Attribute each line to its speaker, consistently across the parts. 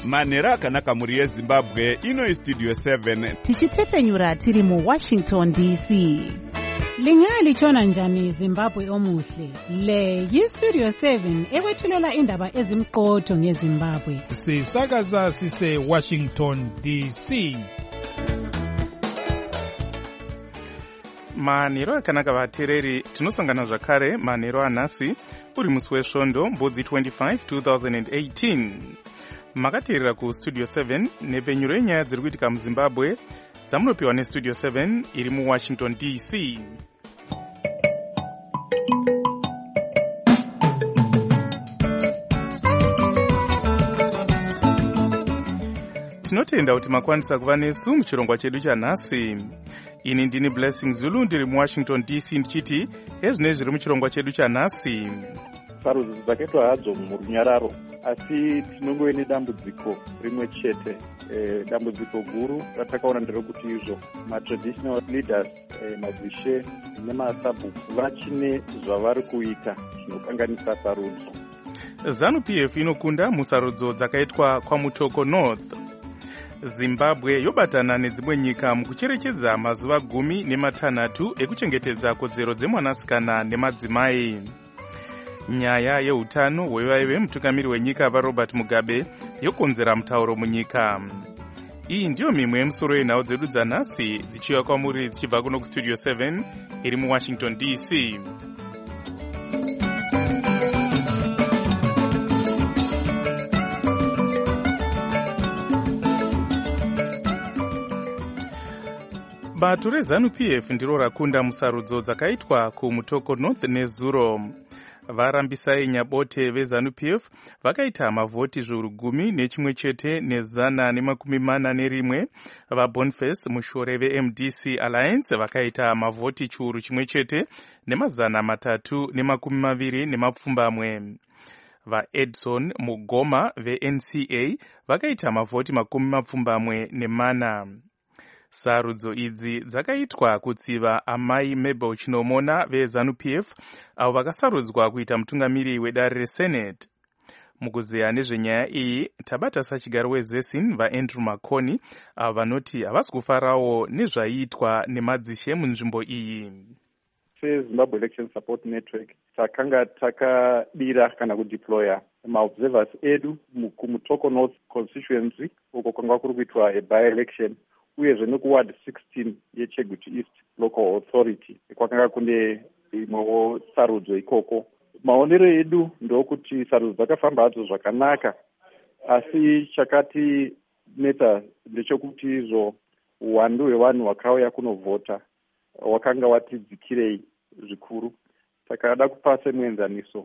Speaker 1: manhero akanaka mhuri yezimbabwe. Ino Studio 7
Speaker 2: tichitefenyura tiri muWashington DC. Lingalitshona njani Zimbabwe omuhle? Le yiStudio 7 ekwethulela indaba ezimqotho ngeZimbabwe.
Speaker 3: Sisakaza sise Washington DC.
Speaker 4: Manhero akanaka vateereri, tinosangana zvakare manhero anhasi uri musi wesvondo mbudzi 25 2018. Makateerera kuStudio 7 nepfenyuro yenyaya dziri kuitika muZimbabwe dzamunopiwa neStudio 7 iri muWashington DC. Tinotenda kuti makwanisa kuva nesu muchirongwa chedu chanhasi. Ini ndini Blessing Zulu ndiri muWashington DC ndichiti ezvinezvi zviri muchirongwa chedu chanhasi.
Speaker 5: Sarudzo dzakaitwa hadzo murunyararo, asi tinongove nedambudziko rimwe chete. Dambudziko guru ratakaona nderekuti izvo matraditional leaders, madzishe nemasabhuku vachine zvavari kuita zvinokanganisa sarudzo.
Speaker 4: ZANU-PF inokunda musarudzo dzakaitwa kwaMutoko North. Zimbabwe yobatana nedzimwe nyika mukucherechedza mazuva 16 ekuchengetedza kodzero dzemwanasikana nemadzimai. Nyaya yeutano hwevaive mutungamiri wenyika vaRobert Mugabe yokonzera mutauro munyika. Iyi ndiyo mimwe yemusoro yenhau dzedu dzanhasi dzichiuya kwamuri dzichibva kuno kuStudio 7 iri muWashington DC. Bato reZANU-PF ndiro rakunda musarudzo dzakaitwa kuMutoko North neZuro. Varambisai nyabote veZANU-PF vakaita mavhoti zviuru 11 ne141. VaBoniface Mushore veMDC Alliance vakaita mavhoti chiuru 1 ne320. VaEdson Mugoma veNCA vakaita mavhoti 40. Sarudzo idzi dzakaitwa kutsiva amai Mabel Chinomona veZANU-PF avo vakasarudzwa kuita mutungamiri wedare reSenate. Mukuzeya nezvenyaya iyi tabata sachigaro weZesin vaAndrew Makoni avo vanoti havasi kufarawo nezvaiitwa nemadzishe munzvimbo iyi.
Speaker 5: SeZimbabwe Election Support Network takanga takadira kana kudeploya maobservers edu kuMutoko North constituency uko kwanga kuri kuitwa by-election, uyezve nekuward 16 yeChegutu East Local Authority kwakanga kune imwewo sarudzo ikoko. Maonero edu ndokuti sarudzo dzakafamba hadzo zvakanaka, asi chakati neta ndechekuti izvo uwandu hwevanhu vakauya kunovhota wakanga watidzikirei zvikuru. Takada kupa semuenzaniso,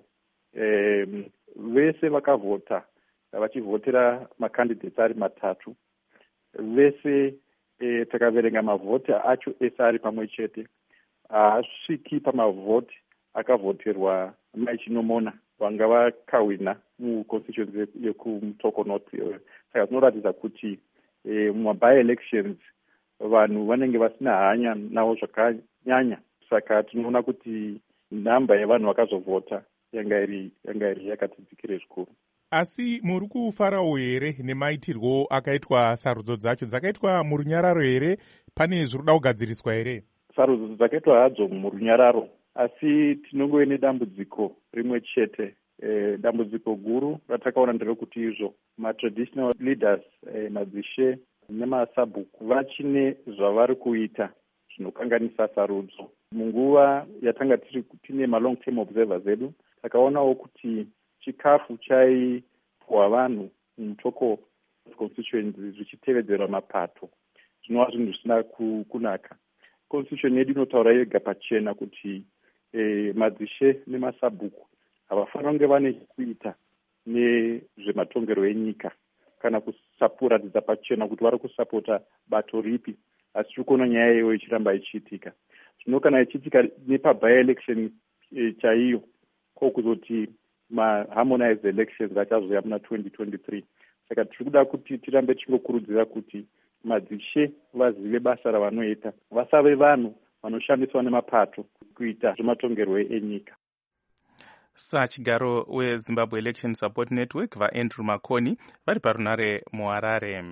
Speaker 5: vese vakavhota vachivhotera makandidates ari 3. Vese takaverenga mavhoti acho ese ari pamwe chete. Haasviki pamavhoti akavhoterwa mai Chinomona vanga vakawina muconstituency yekuMutoko North. Saka zvinoratidza kuti muma-by-elections vanhu vanenge vasina hanya navo zvakanyanya. Saka tinoona kuti namba yevanhu vakazovhota yanga iri yakatidzikire zvikuru.
Speaker 3: Asi muri kufarawo here nemaitirwo akaitwa sarudzo dzacho? Dzakaitwa murunyararo here? Pane zviruda kugadziriswa here?
Speaker 5: Sarudzo dzakaitwa hadzo murunyararo, asi tinongove nedambudziko rimwe chete. Dambudziko guru ratakaona nderekuti izvo matraditional leaders, madzishe nemasabhuku vachine zvavari kuita zvinokanganisa sarudzo. Munguva yatanga tine malong term observers edu takaonawo kuti chikafu chaipuwa vanhu mutoko constituency zvichitevedzerwa mapato zvinova zvinhu zvisina kunaka. Constitution yedu inotaura yega pachena kuti madzishe nemasabhuku havafanira kunge vane kuita nezvematongero enyika kana kuratidza pachena kuti vari kusapota bato ripi, asi tiri kuona nyaya iyoyo ichiramba ichiitika. Zvino kana ichiitika nepa-by-election chaiyo kwokuzoti ma-harmonized elections achazoya muna 2023. Saka tiri kuda kuti tirambe tichingokurudzira kuti madzishe vazive basa ravanoita, vasave vanhu vanoshandiswa nemapato kuita zvematongerwo enyika.
Speaker 4: Sachigaro weZimbabwe Election Support Network vaAndrew Makoni vari parunare muHarare.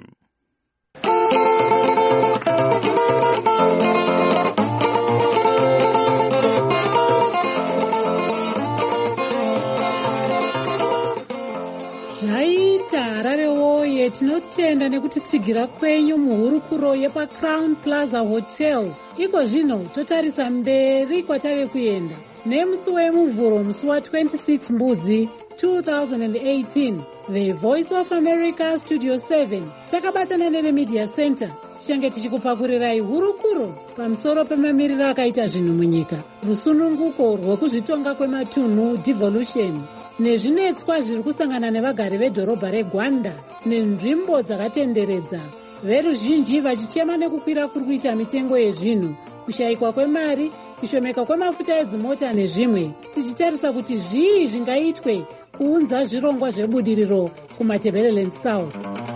Speaker 2: Zvaita Harare woye, tinotenda nekutitsigira kwenyu muhurukuro yepaCrown Plaza Hotel. Iko zvino totarisa mberi kwatave kuenda nemusi wemuvhuro, musi wa26 Mbudzi 2018. The Voice of America Studio 7 takabatana neveMedia Center tichange tichikupakurirai hurukuro pamusoro pemamiriro akaita zvinhu munyika, rusununguko rwekuzvitonga kwematunhu devolution, nezvinetswa zviri kusangana nevagari vedhorobha reGwanda nenzvimbo dzakatenderedza, veruzhinji vachichema nekukwira kuri kuita mitengo yezvinhu, kushayikwa kwemari, kushomeka kwemafuta edzimota nezvimwe, tichitarisa kuti zvii zvingaitwe kuunza zvirongwa zvebudiriro kuMatabeleland South.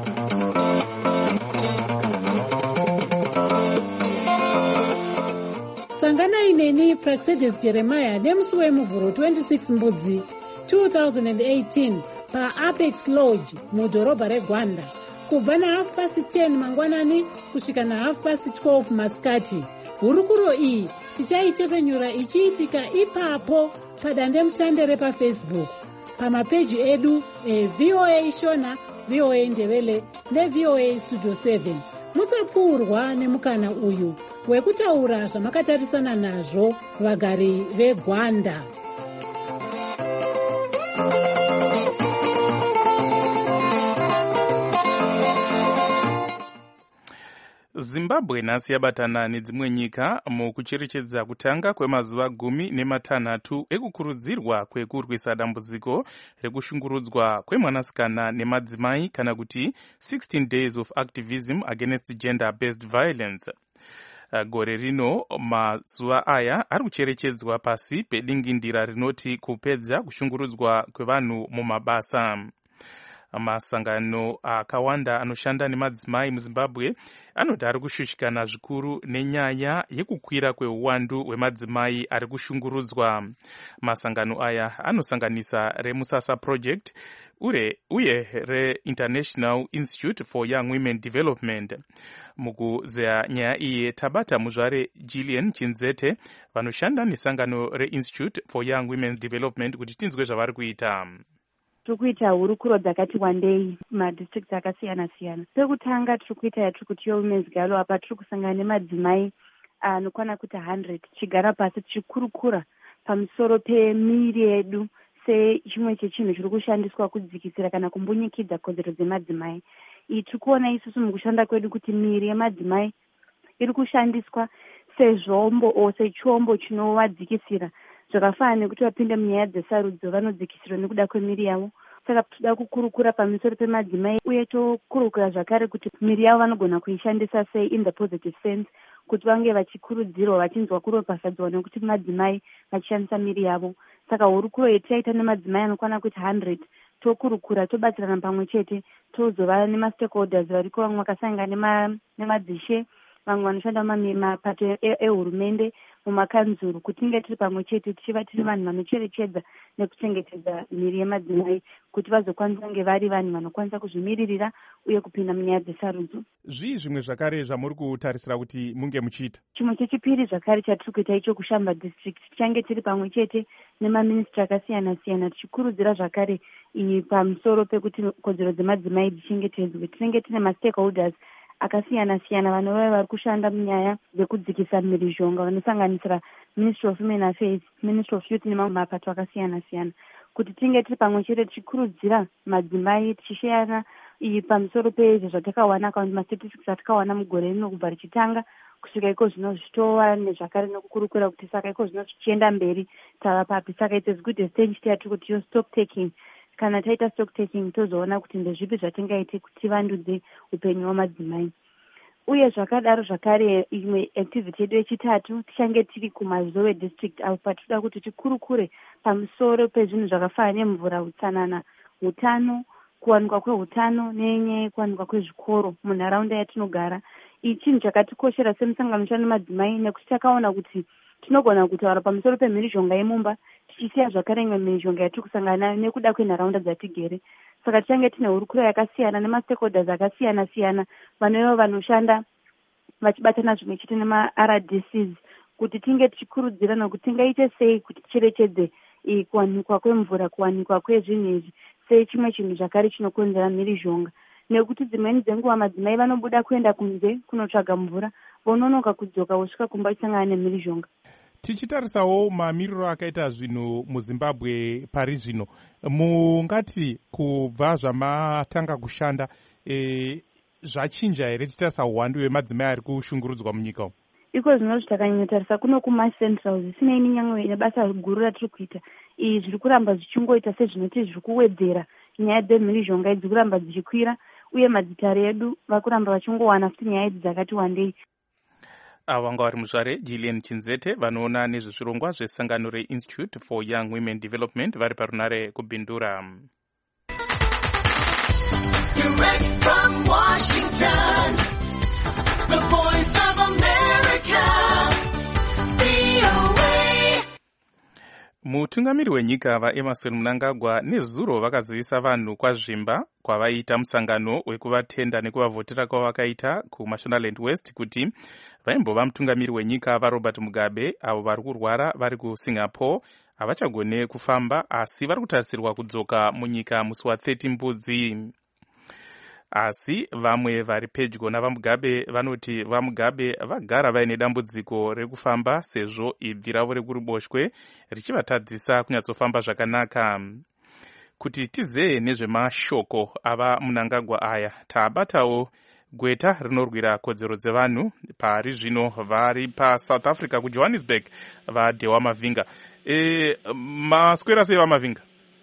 Speaker 2: Sanganai neni Praxedes Jeremiah nemusi wemuvhuro 26 Mbudzi 2018 paApex Lodge mudhorobha reGwanda kubva na10:30 mangwanani kusvika na12:30 masikati. Hurukuro iyi tichaitepfenyura ichiitika ipapo padandemutande repaFacebook, pamapeji edu VOA Shona, VOA Ndebele neVOA Studio 7. Musapfuurwa nemukana uyu wekutaura zvamakatarisana nazvo vagari veGwanda.
Speaker 4: Zimbabwe nhasi yabatana nedzimwe nyika mukucherechedza kutanga kwemazuva 16 ekukurudzirwa kwekurwisa dambudziko rekushungurudzwa kwemwanasikana nemadzimai, kana kuti 16 days of activism against gender-based violence. Gore rino mazuva aya ari kucherechedzwa pasi pedingindira rinoti kupedza kushungurudzwa kwevanhu mumabasa. Masangano akawanda anoshanda nemadzimai muZimbabwe anoti ari kushushikana zvikuru nenyaya yekukwira kweuwandu hwemadzimai ari kushungurudzwa. Masangano aya anosanganisa reMusasa Project uye reInternational Institute for Young Women Development. Mukuzeya nyaya iyi tabata muzvare Gillian Chinzete vanoshanda nesangano reInstitute for Young Women Development kuti tinzwe zvavari kuita.
Speaker 6: Turikuita hurukuro dzakati wandei madistricts akasiyana siyana. Pekutanga turikuita yatiri Women's Gala, apa tiri kusangana nemadzimai anokwana kuti 100 tichigara pasi tichikurukura pamusoro pemiri yedu sechimwe chechinhu chiri kushandiswa kudzikisira kana kumbunyikidza kodzero dzemadzimai. Tirikuona isusu mukushanda kwedu kuti miri yemadzimai iri kushandiswa sezvombo sechombo chinovadzikisira, zvakafanana nekuti vapinda munyaya dzesarudzo vanodzikisirwa nekuda kwemiri yavo. Saka toda kukurukura pamusoro pemadzimai uye tokurukura zvakare kuti miri yavo vanogona kuishandisa sei in the positive sense, kuti vange vachikurudzirwa vachinzwa kuropafadzwa nekuti madzimai vachishandisa miri yavo. Saka hurukuro yetichaita nemadzimai anokwana kuti 100 tokurukura, tobatsirana pamwe chete, tozova nemastakeholders variko, vamwe vakasangana nemadzishe, vamwe vanoshanda mumapato ehurumende mumakanzuru, kuti tinge tiri pamwe chete tichiva tiri vanhu vanocherechedza nekuchengetedza miri yemadzimai kuti vazokwanisa kunge vari vanhu vanokwanisa kuzvimiririra uye kupinda munyaya dzesarudzo.
Speaker 3: Zvii zvimwe zvakare zvamuri kutarisira kuti munge muchiita?
Speaker 6: Chimwe chechipiri zvakare chatiri kuita icho kuShamba district, tichange tiri pamwe chete nemaministri akasiyana siyana tichikurudzira zvakare pamusoro pekuti kodzero dzemadzimai dzichengetedzwe. Tinenge tine mastakeholders akasiyana siyana vanova vari kushanda munyaya dzekudzikisa mhirizhonga, vanosanganisira Ministry of Women Affairs, Ministry of Youth nemamwe mapato akasiyana siyana, kuti tinge tiri pamwe chete tichikurudzira madzimai tichisheyana pamusoro pezvo zvatakawana kana mastatistics atakawana mugore rino kubva richitanga kusvika iko zvino zvichitova nezvakare nokukurukura kuti saka iko zvino zvichienda mberi tava papi. Saka it's as good as stage tiyati kuti yo stock taking. Kana taita stock taking tozoona kuti ndezvipi zvatingaite kuti vandudze upenyu hwamadzimai. Uye zvakadaro zvakare imwe activity yedu yechitatu tichange tiri kuMazowe district apa tinoda kuti tikurukure pamusoro pezvinhu zvakafanana nemvura, utsanana, utano, kuwanikwa kwehutano nenyaya yekuwanikwa kwezvikoro munharaunda yatinogara. Ichi chinhu chakatikoshera semusangano unoshanda nemadzimai nekuti takaona kuti tinogona kutaura pamusoro pemhirizhonga yemumba tichisiya zvakare imwe mhirizhonga yatiri kusangana nayo nekuda kwenharaunda dzatigere. Saka tichange tine hurukuro yakasiyana nemastakeholders akasiyana siyana vanoivo vanoshanda vachibatana zvimwe chete nemaRDCs kuti tinge tichikurudzirana kuti tingaite sei kuti ticherechedze kuwanikwa kwemvura, kuwanikwa kwezvinhu izvi sei chimwe chinhu zvakare chinokonzera mhirizhonga. Nekuti dzimweni dzenguva madzimai vanobuda kuenda kunze kunotsvaga mvura, vononoka kudzoka vosvika kumba vachisangana nemhirizhonga.
Speaker 3: Tichitarisawo mamiriro akaita zvinhu muZimbabwe pari zvino, mungati kubva zvamatanga kushanda zvachinja here titarisa uwandu hwemadzimai ari kushungurudzwa munyika umu?
Speaker 6: Iko zvino zvitakanyatsotarisa kuno kumacentrals zvisinei nenyangwe nebasa guru ratiri kuita, izvi zviri kuramba zvichingoita sezvinoti zviri kuwedzera nyaya dzemhirizhonga idzi kuramba dzichikwira, uye madzitare edu vakuramba vachingowana futi nyaya idzi dzakati wandei.
Speaker 4: Vanga vari muzvare Gillian Chinzete vanoona nezvezvirongwa zvesangano reInstitute for Young Women Development vari parunare kubhindura.
Speaker 7: Direct from Washington, the voice of America, VOA.
Speaker 4: Mutungamiri wenyika vaEmerson Mnangagwa nezuro vakazivisa vanhu kwazvimba kwavaita musangano wekuvatenda nekuvavhotera kwavakaita kuMashonaland West kuti vaimbova mutungamiri wenyika vaRobert Mugabe avo vari kurwara vari kuSingapore havachagone kufamba asi vari kutarisirwa kudzoka munyika musi wa30 Mbudzi. Asi vamwe vari pedyo navaMugabe vanoti vaMugabe vagara vaine dambudziko rekufamba sezvo ibvi ravo rekuruboshwe richivatadzisa kunyatsofamba zvakanaka. Kuti tizee nezvemashoko ava Mnangagwa aya, taabatawo gweta rinorwira kodzero dzevanhu pari zvino vari paSouth Africa kuJohannesburg vaDhewa Mavinga. Maswera sei vaMavinga?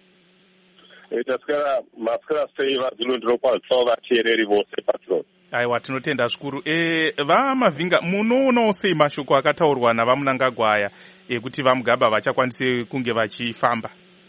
Speaker 8: Maswera sei vadzinondirokwazisa vateereri vose patro.
Speaker 4: Aiwa, tinotenda zvikuru. VaMavinga, munoonawo sei mashoko akataurwa navaMnangagwa aya ekuti vaMugabe havachakwanisi kunge vachifamba?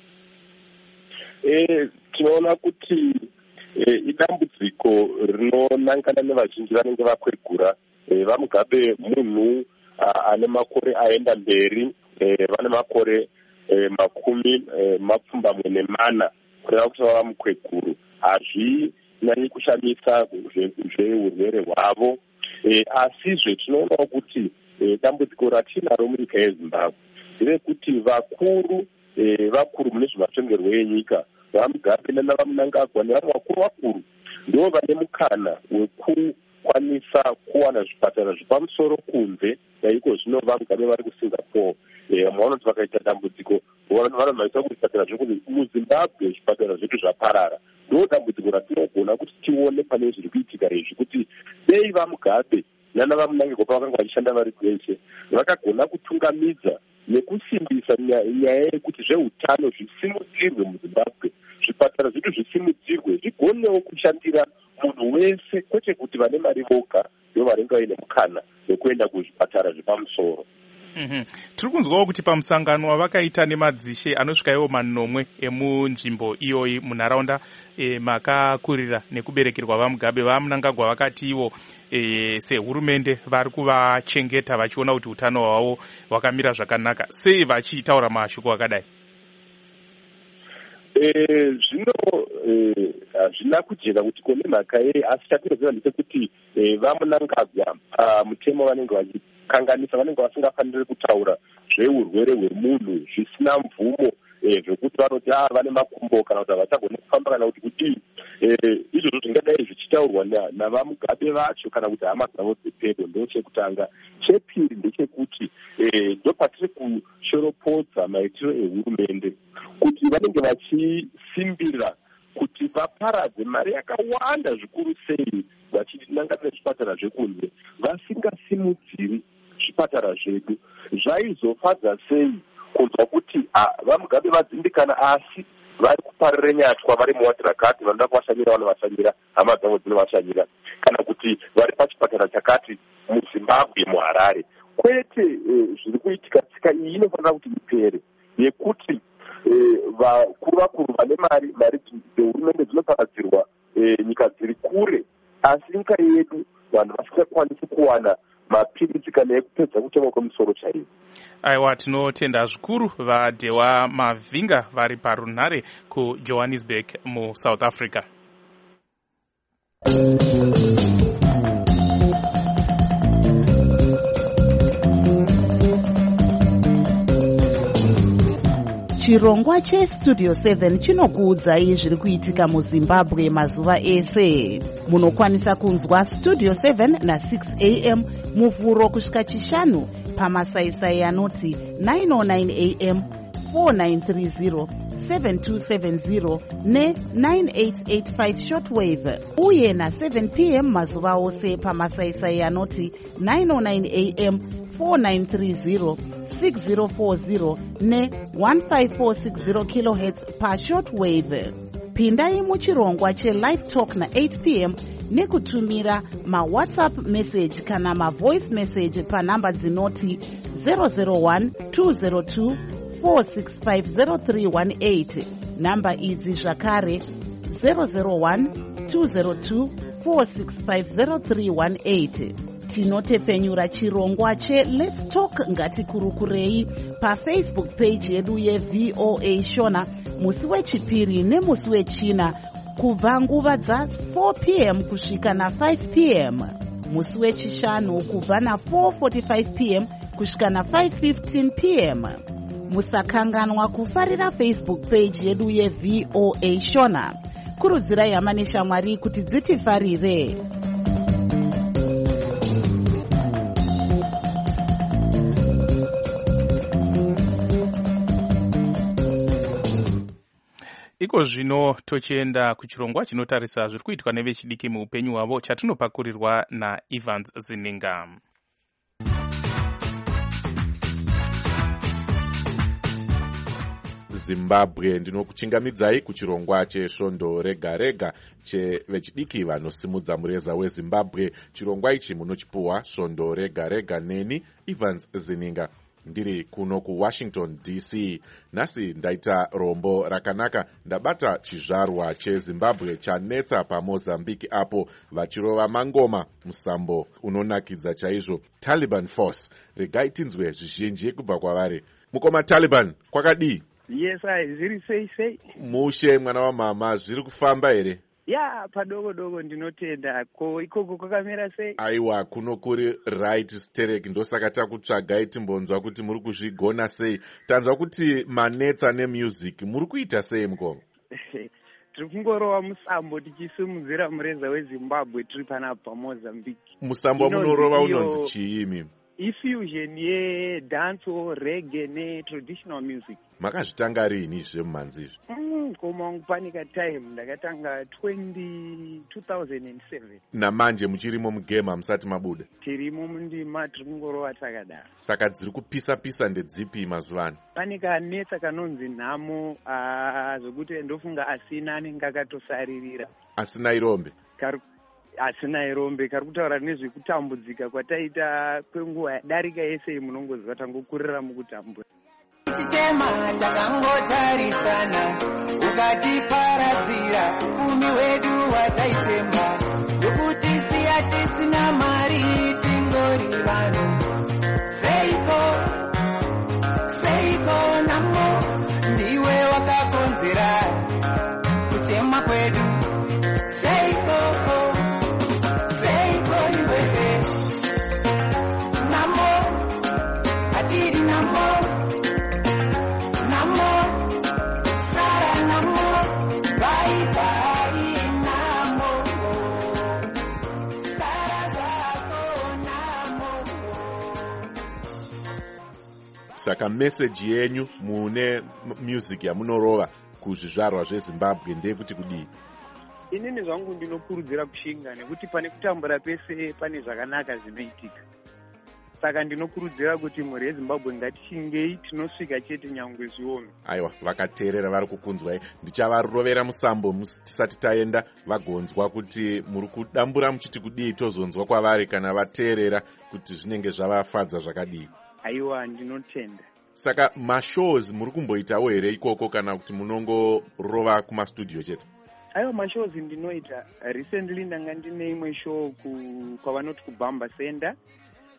Speaker 8: Tinoona kuti idambudziko rinonangana nevazhinji vanenge vakwegura. vaMugabe munhu ane makore aenda mberi, vane makore makumi mapfumbamwe nemana kureva kuti vava mukweguru. Hazvinyanyi kushamisa zveurwere hwavo, asizve tinoonawo kuti dambudziko ratinaro munyika yeZimbabwe nderekuti vakuru mune zvematongerwo enyika, vaMugabe navaMnangagwa nevamwe vakuru ndo vane mukana wekukwanisa kuwana zvipatara zvepamusoro kunze. Naiko zvino vaMugabe vari kuSingapore, vanoti vakaita dambudziko vanomhanyisa kuti zvipatara zvekunze muZimbabwe zvipatara zvedu zvaparara. Ndo dambudziko ratinogona kuti tione pane zviri kuitika izvi, kuti dei vaMugabe navaMnangagwa pavakanga vachishanda vari kweshe vakagona kutungamidza nekusimbisa nyaya yekuti zveutano zvisimudzirwe muZimbabwe, zvipatara zvedu zvisimudzirwe, zvigonewo kushandira munhu wese, kwete kuti vane mari voga ndo varenga vaine mukana wekuenda kuzvipatara zvepamusoro.
Speaker 4: Tiri kunzwawo kuti pamusangano wavakaita nemadzishe anosvika iwo manomwe emunzvimbo iyoyi munharaunda makakurira nekuberekerwa vaMugabe, vaMnangagwa vakati ivo sehurumende vari kuvachengeta vachiona kuti utano hwavo hwakamira zvakanaka. Sei vachitaura mashoko akadai?
Speaker 8: Zvino hazvina kujeka kuti kone mhaka yei, asi chatinoziva ndechekuti vaMnangagwa mutemo vanenge vachikanganisa, vanenge vasingafaniri kutaura zveurwere hwemunhu zvisina mvumo, zvokuti vanoti vane makumbo kana kuti havachagone kufamba kana kuti kudii. Izvozvo zvingadai zvichitaurwa navaMugabe vacho kana kuti hama dzavo dzepedo. Ndo chekutanga. Chepiri ndechekuti ndopatiri kushoropodza maitiro ehurumende kuti vanenge vachisimbira kuti vaparadze mari yakawanda zvikuru sei vachinangatira zvipatara zvekunze, vasingasimudziri zvipatara zvedu. Zvaizofadza sei kunzwa kuti vaMugabe vadzimbikana asi vari kuparire nyatwa, vari muwadhirakati, vanoda kuvashanyira vanovashanyira, hama dzavo dzinovashanyira, kana kuti vari pachipatara chakati muZimbabwe muHarare. Kwete, zviri kuitika tsika iyi inofanira kuti ipere, yekuti vakuru vane mari dzehurumende dzinoparadzirwa nyika dziri kure, asi nyika yedu vanhu vasingakwanisi kuwana mapiritsi kana ekupedza kutema kwemusoro chaiwo.
Speaker 4: Aiwa, tinotenda zvikuru vaDhewa Mavhinga vari parunhare kuJohannesburg muSouth Africa.
Speaker 9: Chirongwa cheStudio 7 chinokuudzai zviri kuitika muZimbabwe mazuva ese. Munokwanisa kunzwa Studio 7 na6 am muvhuro kusvika chishanu pamasaisai anoti 909 am, 4930, 7270 ne9885 shortwave, uye na7 pm mazuva ose pamasaisai anoti 909 am, 4930, 6040 ne1546 kHz pashortwave. Pindai muchirongwa chelive talk na8 pm nekutumira mawhatsapp message kana mavoice message panhamba dzinoti 001 202 4650318. Namba idzi zvakare 001 202 4650318. Tinotepfenyura chirongwa cheLet's Talk ngatikurukurei pafacebook page yedu yeVOA Shona musi wechipiri nemusi wechina kubva nguva dza4 pm kusvika na5 pm, musi wechishanu kubva na4:45 pm kusvika na5:15 pm. Musakanganwa kufarira Facebook page yedu yeVOA Shona. Kurudzirai hama neshamwari kuti dzitifarire.
Speaker 4: Iko zvino tochienda kuchirongwa chinotarisa zviri kuitwa nevechidiki muupenyu hwavo chatinopakurirwa naEvans Zininga.
Speaker 10: Zimbabwe ndinokuchingamidzai kuchirongwa chesvondo rega rega chevechidiki vanosimudza mureza weZimbabwe. Chirongwa ichi munochipuwa svondo rega rega neni Evans Zininga ndiri kuno kuWashington DC. Nhasi ndaita rombo rakanaka, ndabata chizvarwa cheZimbabwe chanetsa paMozambique apo vachirova mangoma musambo unonakidza chaizvo. Taliban Force, regai tinzwe zvizhinji kubva kwavari. Mukoma Taliban, kwakadii?
Speaker 11: Yes, zviri sei.
Speaker 10: Mushe mwana wamama, zviri kufamba here?
Speaker 11: Ya, padogo ndinotenda. Ko ikoko kwakamira sei?
Speaker 10: Aiwa, kuno kuri right sterek, ndosaka takutsvagai timbonzwa kuti muri kuzvigona sei. Tanzwa kuti manetsa nemusic muri kuita sei mukoma?
Speaker 11: Tiri kungorova musambo tichisimudzira mureza weZimbabwe tiri panapa paMozambique.
Speaker 10: Musambo munorova unonzi chii imi?
Speaker 11: Ifusion yedancehall, reggae netraditional music.
Speaker 10: Makazvitanga rini zvemumanzi izvi?
Speaker 11: Komangu panika time ndakatanga 2007.
Speaker 10: Namanje muchirimo mugame hamusati mabuda?
Speaker 11: Tirimo mundima, tiri kungorova takadaro.
Speaker 10: Saka dziri kupisa ndedzipi mazuva ano?
Speaker 11: Pane kanetsa kanonzi nhamo, zvokuti ndofunga asina anenge akatosaririra.
Speaker 10: Asina irombe?
Speaker 11: Asina irombe, kari kutaura nezvekutambudzika kwataita kwenguva yadarika yese munongoziva tangokurira mukutambura.
Speaker 7: Tichema takangotarisana ukatiparadzira ufumi wedu wataitemba yokuti siya tisina mari tingori vanhu seiko namo ndiwe wakakonzera kuchema kwedu seiko iwe namo atiri namo
Speaker 10: Saka message yenyu mune music yamunorova kuzvizvarwa zveZimbabwe ndeyekuti kudii?
Speaker 11: Inini zvangu ndinokurudzira kushinga nekuti pane kutambura pese pane zvakanaka zvinoitika. Saka ndinokurudzira kuti mhuri yeZimbabwe ngatichingei tinosvika chete nyangwe zviome.
Speaker 10: Aiwa, vakateerera vari kukunzwai. Ndichavarovera musambo tisati taenda vagonzwa kuti muri kudambura muchiti kudii, tozonzwa kwavari kana vateerera kuti zvinenge zvavafadza zvakadii.
Speaker 11: Aiwa, ndinotenda.
Speaker 10: Saka mashows muri kumboitawo here ikoko kana kuti munongorova kumastudio chete?
Speaker 11: Aiwa, mashows ndinoita. Recently ndanga ndine imwe show kwavanoti kuBamba Center.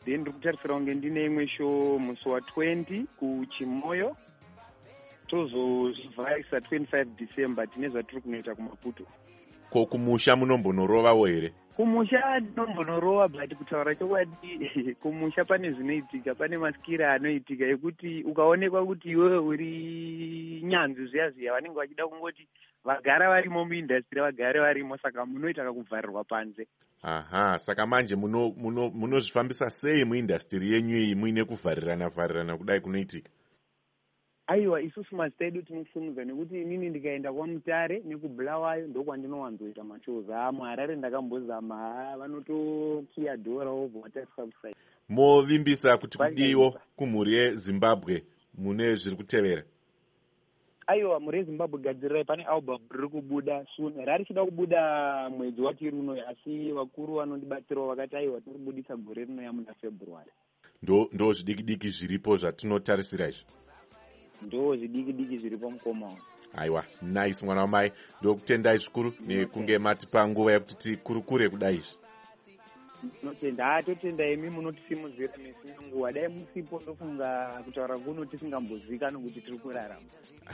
Speaker 11: then ndiri kutarisira kunge ndine imwe show musi wa20 kuchimoyo, tozozvivharisa 25 December tine zvatiri kunoita kumaputo.
Speaker 10: Ko kumusha munombonorovawo here?
Speaker 11: Kumusha ndinombonorova, but kutaura chokwadi kumusha pane zvinoitika, pane maskira anoitika ekuti ukaonekwa kuti iwewe uri nyanzvi zviya vanenge vachida kungoti vagara varimo muindastry vagare varimo, saka munoita kakuvharirwa panze.
Speaker 10: Aha, saka manje munozvifambisa sei muindastry yenyu iyi muine kuvharirana kudai kunoitika?
Speaker 11: Aiwa, isusu mazita edu tinofunudza nekuti inini ndikaenda kwaMutare nekubulawayo ndokwandinowanzoita mashows. muHarare ndakambozama, vanotokiyadhora wobva watarisa kusaita.
Speaker 10: Movimbisa kuti kudiwo kumhuri yeZimbabwe mune zviri kutevera?
Speaker 11: Aiwa, mhuri yeZimbabwe gadzirirai, pane album riri kubuda soon. Rarichida kubuda mwedzi watiri uno, asi vakuru vanondibatsirawo vakati aiwa tiri kubudisa gore rino muna February.
Speaker 10: Ndo zvidiki zviripo zvatinotarisira izvo?
Speaker 11: Ndo zvidiki zviripo mukoma.
Speaker 10: Aiwa, nice mwana wamai. Ndokutendai zvikuru nekunge mati panguva yekuti tikurukure kudai izvi.
Speaker 11: Notenda, totenda imi munotisimudzira misi nenguva. Dai musipo ndofunga kutaura kuno tisingambozivikani kuti tiri kurarama.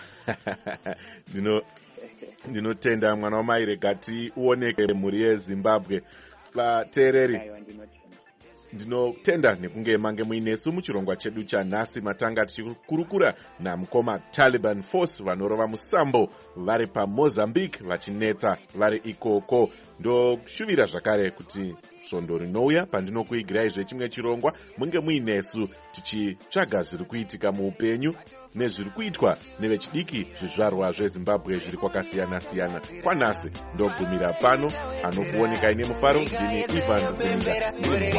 Speaker 10: Ndinotenda mwana wamai, rega tioneke mhuri yeZimbabwe. Vateereri, ndinotenda nekunge mange muinesu muchirongwa chedu chanhasi, matanga tichikurukura namukoma Taliban Force vanorova musambo vari paMozambique vachinetsa vari ikoko. Ndoshuvira zvakare kuti svondo rinouya pandinokuigirai zvechimwe chirongwa munge muinesu tichitsvaga zviri kuitika muupenyu nezviri kuitwa nevechidiki zvizvarwa zveZimbabwe zviri kwakasiyana-siyana. Kwanhasi ndogumira pano, anokuoneka ine mufaro ndini Evans Zeninga.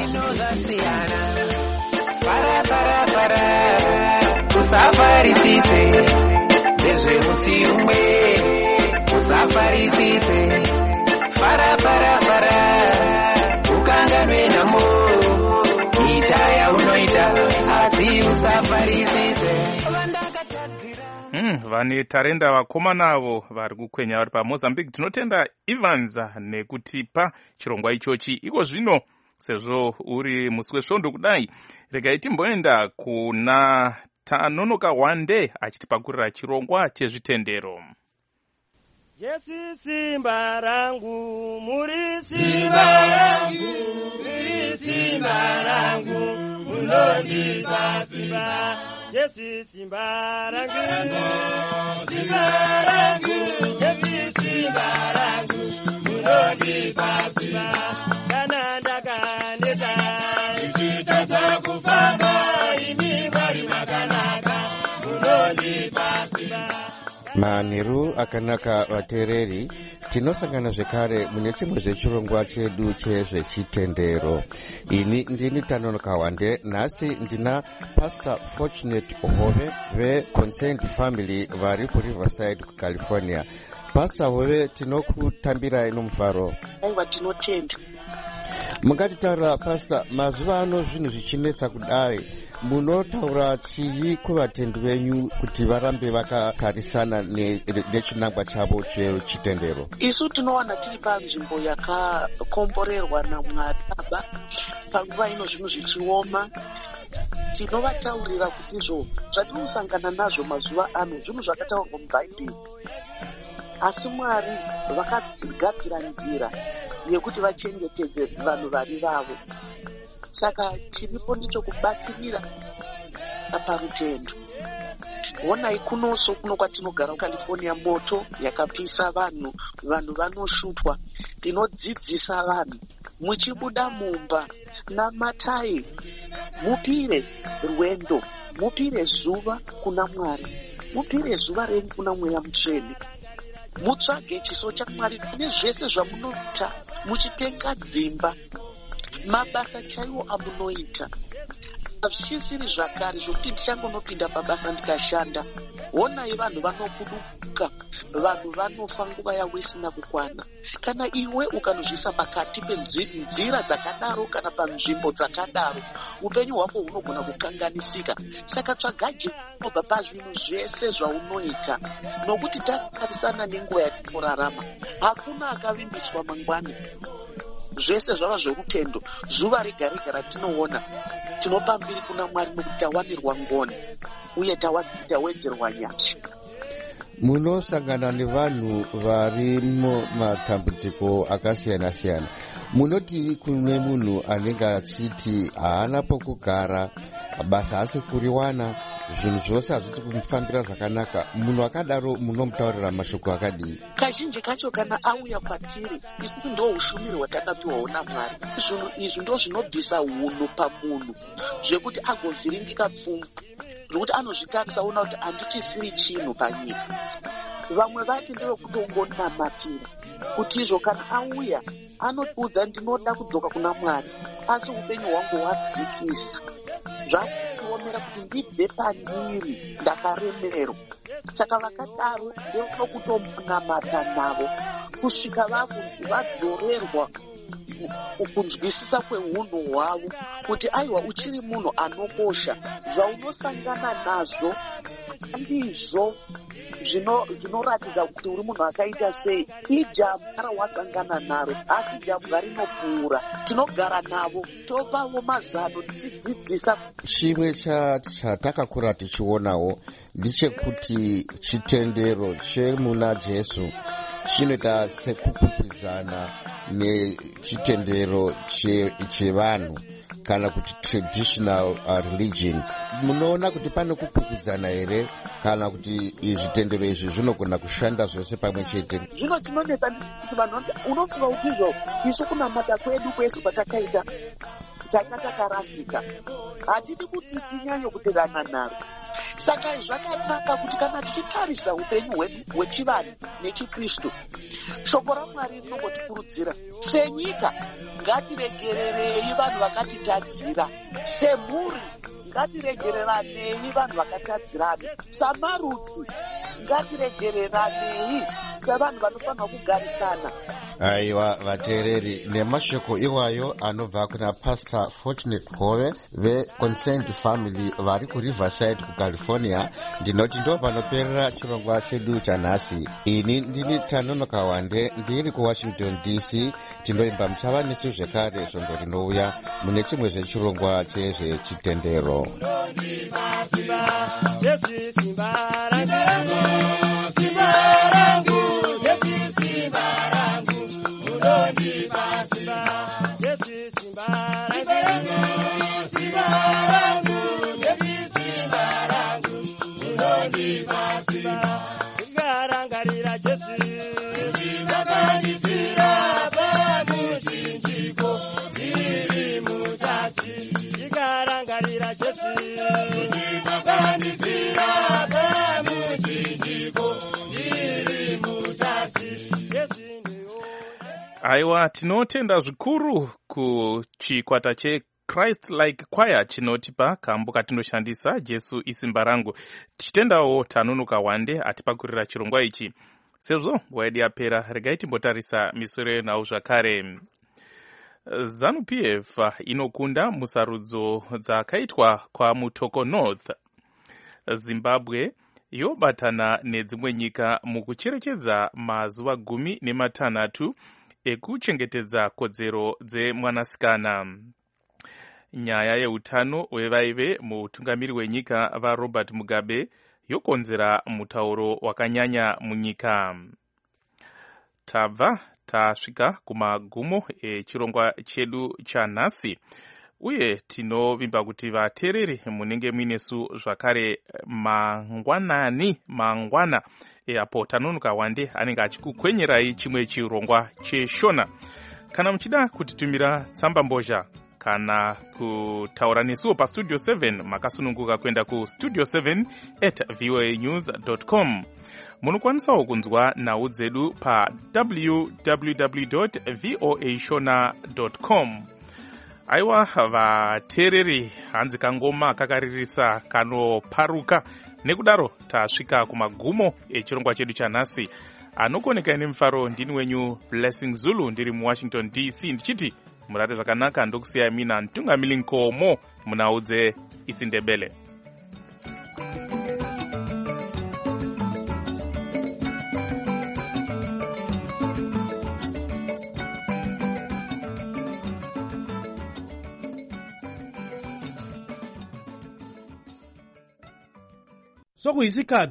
Speaker 7: Usafarisise nezvemusirumwe, usafarisise fara ukanganwe namo ita yaunoita asi usafarisise.
Speaker 4: Vane tarenda vakomana avo vari kukwenya vari paMozambique. Tinotenda Evans nekutipa chirongwa ichochi. Iko zvino sezvo uri musi wesvondo kudai, regai timboenda kuna Tanonoka Wande achitipakurira chirongwa chezvitendero.
Speaker 12: Jesu simba rangu, muri simba rangu, muri simba rangu, munondipa simba. Jesu simba rangu, simba rangu, Jesu simba rangu, munondipa simba. Kana ndakaneta, ichitata kufamba, imi mwari makanaka, munondipa simba.
Speaker 13: Manheru akanaka vateereri, tinosangana zvekare mune chimwe zvechirongwa chedu chezvechitendero. Ini ndini Tanonoka Wande. Nhasi ndina Pastor Fortunate Hove veConsent Family vari kuRiverside kuCalifornia. Pastor Hove, tinokutambirai nomufaro.
Speaker 14: Aiwa, tinotenda.
Speaker 13: Mungatitarira Pastor, mazuva ano zvinhu zvichinetsa kudai, munotaura chii kuvatendi venyu kuti varambe vakatarisana nechinangwa chavo chechitendero?
Speaker 14: Isu tinowana tiri panzvimbo yakakomborerwa naMwari Baba. Panguva ino zvinhu zvichioma, tinovataurira kuti izvo zvatinosangana nazvo mazuva ano zvinhu zvakataurwa muBhaibheri, asi Mwari vakagadzira nzira yekuti vachengetedze vanhu vari vavo. Saka chiripo ndichokubatsirira parutendo. Honai kunoso kuno kwatinogara kuCalifornia, moto yakapisa vanhu vanoshutwa. Tinodzidzisa vanhu, muchibuda mumba namatai, mupire rwendo, mupire zuva kuna Mwari, mupire zuva renyu kuna Mweya Mutsvene. Mutsvage chiso chaMwari kune zvese zvamunoita, muchitenga dzimba, mabasa chaiwo amunoita. Hazvisisiri zvakare zvokuti ndichangonopinda pabasa ndikashanda. Honai vanhu vanokuduka, vanhu vanofa nguva yavo isina kukwana. Kana iwe ukanozvisa pakati penzira dzakadaro kana panzvimbo dzakadaro, upenyu hwako hunogona kukanganisika. Saka tsvaga Jehovha pazvinhu zvese zvaunoita, nokuti tatarisana nenguva yatinorarama. Hakuna akavimbiswa mangwani. zvese zvava zverutendo. Zuva rega rega ratinoona tinopa mbiri kuna Mwari nokuti tawanirwa ngoni uye tawedzerwa nyasha.
Speaker 13: Munosangana nevanhu vari mumatambudziko akasiyana-siyana. Munoti kune munhu anenge achiti haana pokugara, basa hasi kuriwana, zvinhu zvose hazvisi kumufambira zvakanaka. Munhu akadaro munomutaurira mashoko akadii?
Speaker 14: Kazhinji kacho kana auya kwatiri, isusu ndo ushumiri hwatakapiwawo naMwari. Zvinhu izvi ndo zvinobvisa hunhu pamunhu zvekuti agovhiringika pfungwa, zvokuti anozvitarisa ona kuti handichisiri chinhu panyika. Vamwe vati ndevekutongonamatira kuti izvo kana auya anotiudza ndinoda kudzoka kuna Mwari, asi upenyu hwangu hwadzikisa, zvakuomera kuti ndibve pandiri, ndakaremerwa. Saka vakadaro ndevanokutonamata navo kusvika vadzorerwa kunzwisisa kwehunhu hwavo kuti aiwa uchiri munhu anokosha. Zvaunosangana nazvo ndizvo zvinoratidza kuti uri munhu akaita sei. Ijambo rawasangana naro, asi jambo rinopfuura. Tinogara navo, topavo mazano, tichidzidzisa.
Speaker 13: Chimwe chatakakura tichionawo ndechekuti chitendero chemuna Jesu chinoita sekukwikwidzana nechitendero chevanhu kana kuti traditional religion. Munoona kuti pane kukwikwidzana here kana kuti zvitendero izvi zvinogona kushanda zvose pamwe chete?
Speaker 14: Zvino chinonetsa kuti vanhu unofunga kuti izvo isu kunamata kwedu kwese kwatakaita tanga takarasika, hatidi kuti tinyanye kuterana naro. Saka zvakanaka kuti kana tichitarisa upenyu hwechivanhu nechikristu, shoko raMwari rinongotikurudzira senyika ngatiregererei vanhu vakatitadzira, semhuri ngatiregereranei vanhu vakatadzirana, samarudzi ngatiregereranei sevanhu vanofanira kugarisana.
Speaker 13: Aiwa vateereri, nemashoko iwayo anobva kuna Pastor Fortunate Hove veConsent Family vari kuRiverside kuCalifornia, ndinoti ndo panoperera chirongwa chedu chanhasi. Ini ndini Tanonoka Wande, ndiri kuWashington DC. Tinoimba muchava nesu zvekare svondo rinouya mune chimwe zvechirongwa chezvechitendero.
Speaker 4: Aiwa, tinotenda zvikuru kuchikwata cheChrist Like Choir chinotipa kambo katinoshandisa Jesu isimba rangu. Tichitendawo Tanonoka Wande atipakurira chirongwa ichi. Sezvo nguva yedu yapera, regai timbotarisa misoro nawo zvakare. ZANU-PF inokunda musarudzo dzakaitwa kwaMutoko North. Zimbabwe yobatana nedzimwe nyika mukucherechedza mazuva 16 ekuchengetedza kodzero dzemwanasikana. Nyaya yeutano hwevaive mutungamiri wenyika vaRobert Mugabe yokonzera mutauro wakanyanya munyika. Tabva tasvika kumagumo echirongwa chedu chanhasi, uye tinovimba kuti vateereri munenge muinesu zvakare mangwana apo Tanonoka Wande anenge achikukwenyerai chimwe chirongwa cheshona. Kana muchida kutitumira tsamba mbozha kana kutaura nesuwo pastudio 7, makasununguka kuenda kustudio 7@voanews.com. Munokwanisawo kunzwa nhau dzedu pa www.voashona.com. Aiwa vateereri, hanzi kangoma kakaririsa kanoparuka. Nekudaro tasvika kumagumo echirongwa chedu chanhasi. Anokoneka nemufaro ndini wenyu Blessing Zulu, ndiri muWashington DC, ndichiti murate zvakanaka, ndokusiya mina Ntungamili Nkomo munhau dzeIsiNdebele.
Speaker 15: sokuyisikhathi